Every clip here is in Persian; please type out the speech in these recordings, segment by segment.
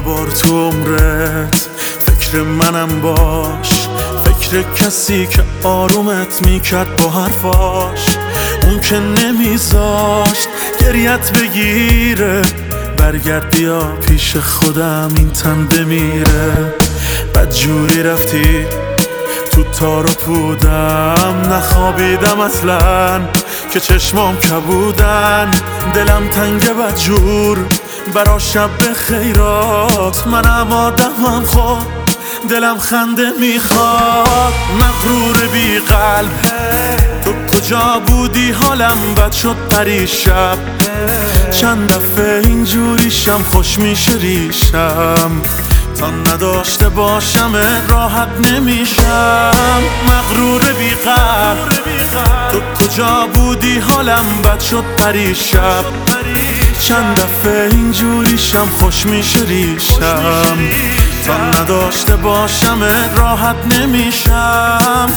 بار تو عمرت فکر منم باش، فکر کسی که آرومت میکرد با حرفاش، اون که نمیذاشت گریت بگیره. برگرد بیا پیش خودم این تن بمیره. بدجوری رفتی تو تار و پودم، نخوابیدم اصلا که چشمام کبودن. دلم تنگ بدجور برا شب خیرات، منم آدمم خود دلم خنده میخواد. مغرور بی قلب تو کجا بودی؟ حالم بد شد پریشب، چند دفعه اینجوریشم خوش میشه ریشم. تا نداشته باشم راحت نمیشم. مغرور بی قلب تو کجا بودی؟ حالم بد شد پریشب، چند دفعه اینجوریشم خوش میشه ریشم. تا نداشته باشم راحت نمیشم.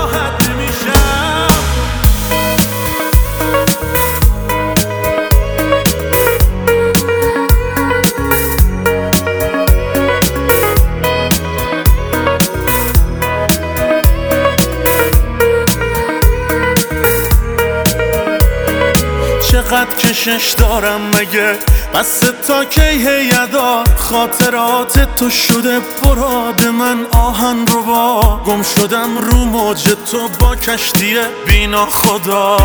چقدر کشش دارم مگه؟ بس تا کی هیدا؟ خاطرات تو شده براد من آهن رو با. گم شدم رو موج تو با کشتی بینا خدا.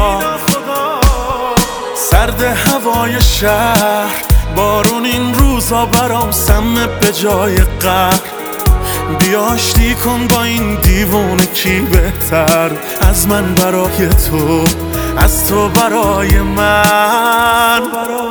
سرد هوای شهر، بارون این روزا برام سمه به جای قهر. بیا آشتی کن با این دیوونه، کی بهتر از من برای تو، از تو برای من.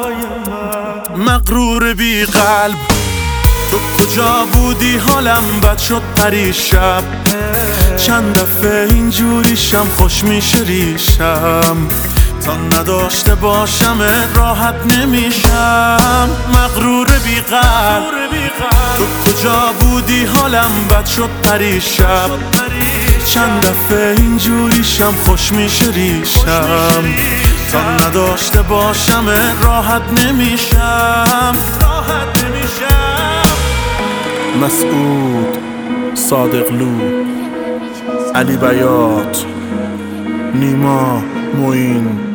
مغرور بی قلب تو کجا بودی؟ حالم بد شد پریشب، چند دفعه اینجوریشم خوش میشه ریشم. تا نداشته باشم راحت نمیشم. مغرور بی قلب تو کجا بودی؟ حالم بد شد پریشب، چند دفعه اینجوریشم خوش میشه ریشم. تا نداشته باشم راحت نمیشم. مسعود صادقلو، علی بیات، نیما معین.